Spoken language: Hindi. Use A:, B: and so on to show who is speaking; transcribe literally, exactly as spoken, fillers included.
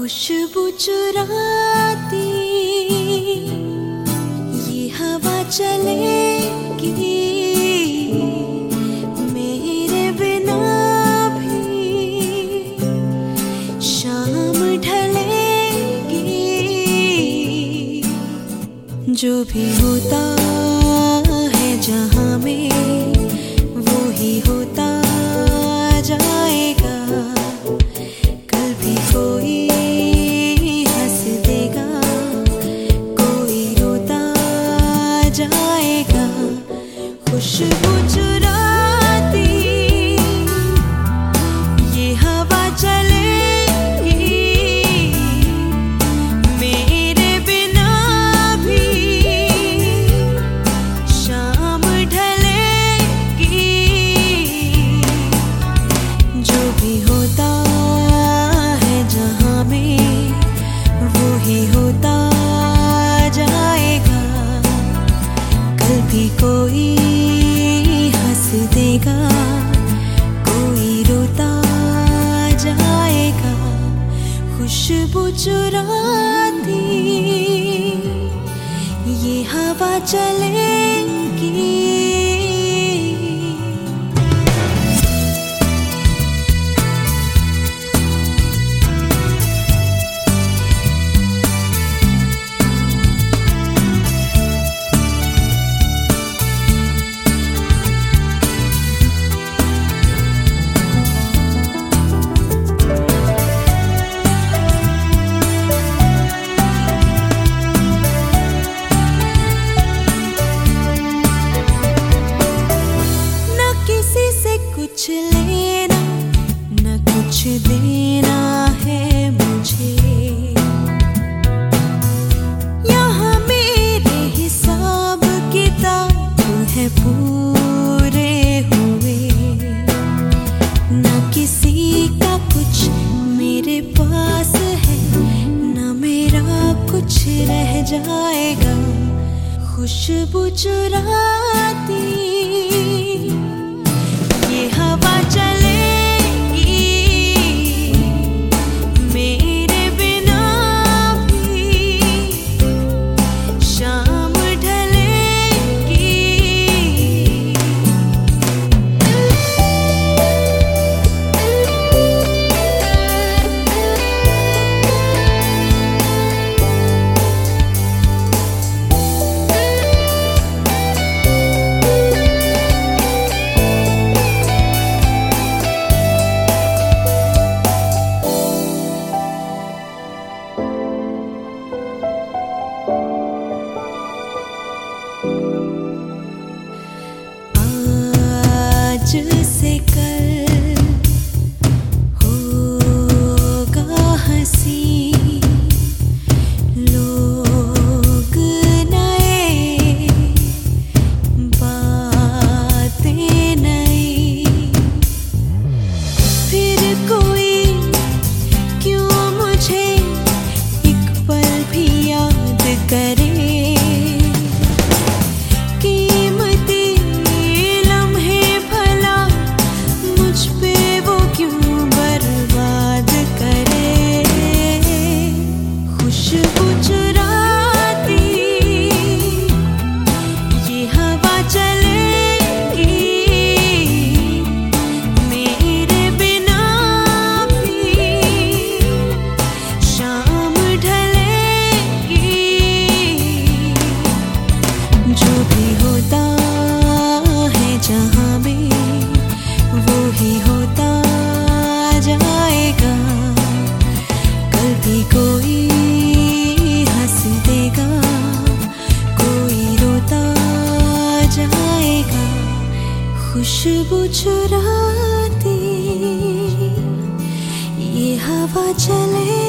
A: खुशबू चुराती ये हवा चलेगी मेरे बिना भी शाम ढलेगी। जो भी होता है जहां में वो ही होता जाएगा। कल भी कोई हंस देगा, कोई रोता जाएगा। खुशबू चुराती ये हवा चलेगी मेरे बिना भी शाम ढलेगी। जो भी होता है जहां में वो ही होता जाएगा। कल भी कोई हंस देगा, कोई रोता जाएगा। खुशबू चुराती ये हवा चलेगी। कुछ लेना न कुछ देना है मुझे। यहाँ मेरे हिसाब किताब है पूरे हुए। न किसी का कुछ मेरे पास है, न मेरा कुछ रह जाएगा। खुशबू चुराती ये हवा चलेगी मेरे बिना भी शाम ढलेगी। आज से कल होगा हंसी, लोग नए बातें नई। फिर कोई क्यों मुझे एक पल भी याद करे। जो भी होता है जहां में वो ही होता जाएगा। कल भी कोई हंस देगा, कोई रोता जाएगा। खुशबू चुराती ये हवा चले